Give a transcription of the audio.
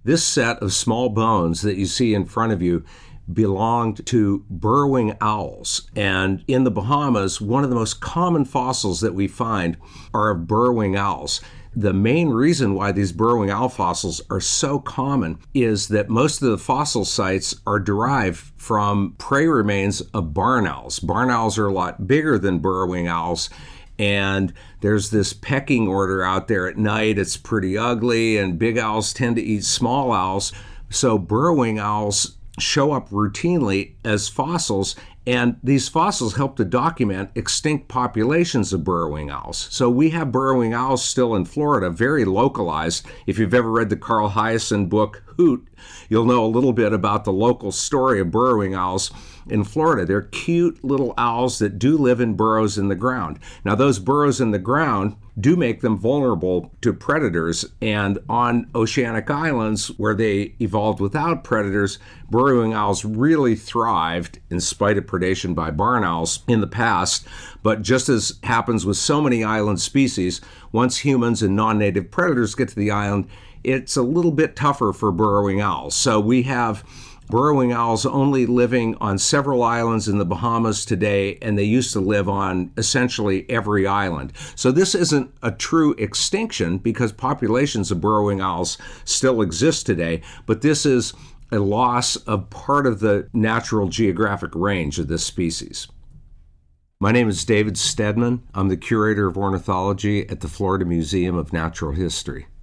This set of small bones that you see in front of you belonged to burrowing owls. And in the Bahamas, one of the most common fossils that we find are of burrowing owls. The main reason why these burrowing owl fossils are so common is that most of the fossil sites are derived from prey remains of barn owls. Barn owls are a lot bigger than burrowing owls, and there's this pecking order out there at night. It's pretty ugly, and big owls tend to eat small owls. So burrowing owls show up routinely as fossils, and these fossils help to document extinct populations of burrowing owls. So we have burrowing owls still in Florida, very localized. If you've ever read the Carl Hiaasen book, Hoot, you'll know a little bit about the local story of burrowing owls in Florida. They're cute little owls that do live in burrows in the ground. Now, those burrows in the ground do make them vulnerable to predators, and on oceanic islands where they evolved without predators, burrowing owls really thrived in spite of predation by barn owls in the past. But just as happens with so many island species, once humans and non-native predators get to the island, it's a little bit tougher for burrowing owls. So we have burrowing owls only living on several islands in the Bahamas today, and they used to live on essentially every island. So this isn't a true extinction because populations of burrowing owls still exist today, but this is a loss of part of the natural geographic range of this species. My name is David Stedman. I'm the curator of ornithology at the Florida Museum of Natural History.